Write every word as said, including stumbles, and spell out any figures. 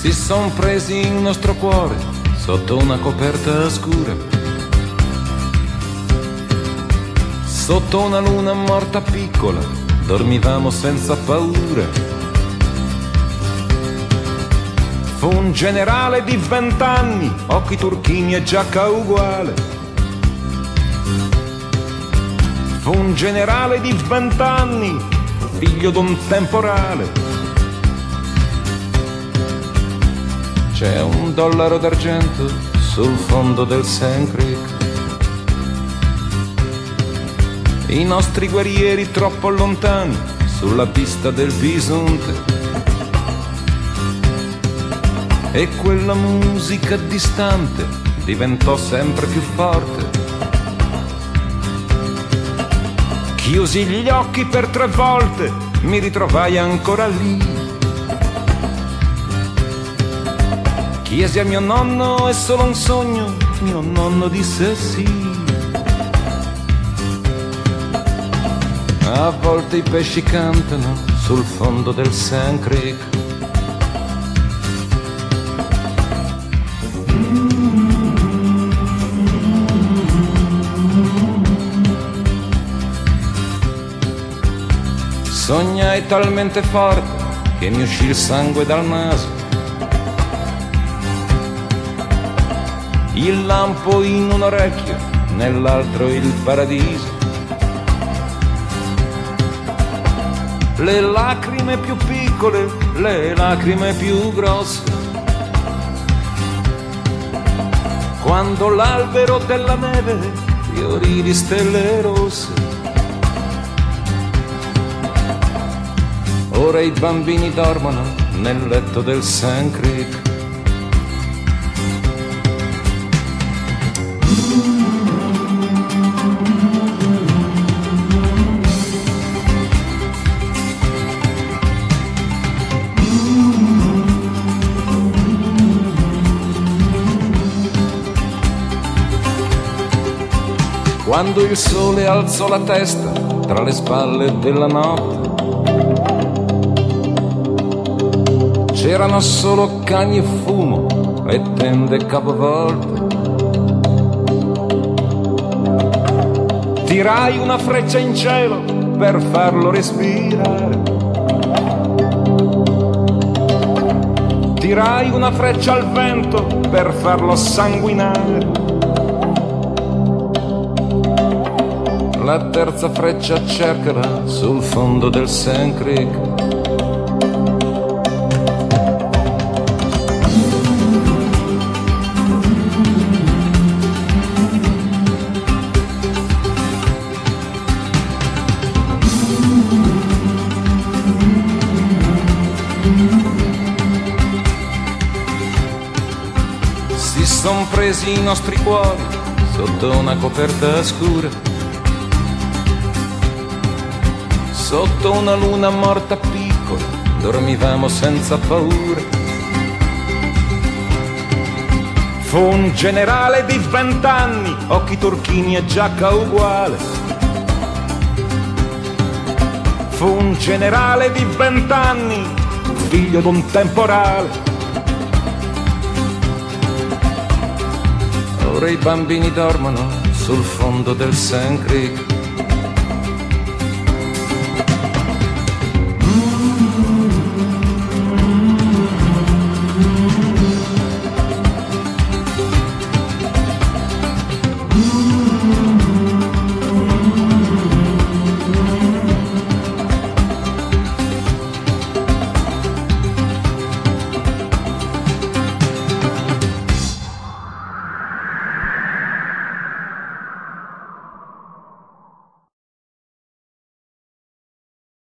Si son presi il nostro cuore sotto una coperta scura, sotto una luna morta piccola, dormivamo senza paura. Fu un generale di vent'anni, occhi turchini e giacca uguale. Fu un generale di vent'anni, figlio d'un temporale. C'è un dollaro d'argento sul fondo del Sand Creek. I nostri guerrieri troppo lontani sulla pista del bisonte. E quella musica distante diventò sempre più forte. Chiusi gli occhi per tre volte, mi ritrovai ancora lì. Chiesi a mio nonno, è solo un sogno, mio nonno disse sì. A volte i pesci cantano sul fondo del Sand Creek. Sognai talmente forte che mi uscì il sangue dal naso. Il lampo in un orecchio, nell'altro il paradiso. Le lacrime più piccole, le lacrime più grosse. Quando l'albero della neve fiorì di stelle rosse. Ora i bambini dormono nel letto del Sand Creek. Quando il sole alzò la testa tra le spalle della notte, c'erano solo cani e fumo e tende capovolte. Tirai una freccia in cielo per farlo respirare. Tirai una freccia al vento per farlo sanguinare. La terza freccia cercala sul fondo del Sand Creek. Si son presi i nostri cuori sotto una coperta scura, sotto una luna morta piccola, dormivamo senza paura. Fu un generale di vent'anni, occhi turchini e giacca uguale. Fu un generale di vent'anni, figlio d'un temporale. Ora i bambini dormono sul fondo del Sand Creek. Ooh.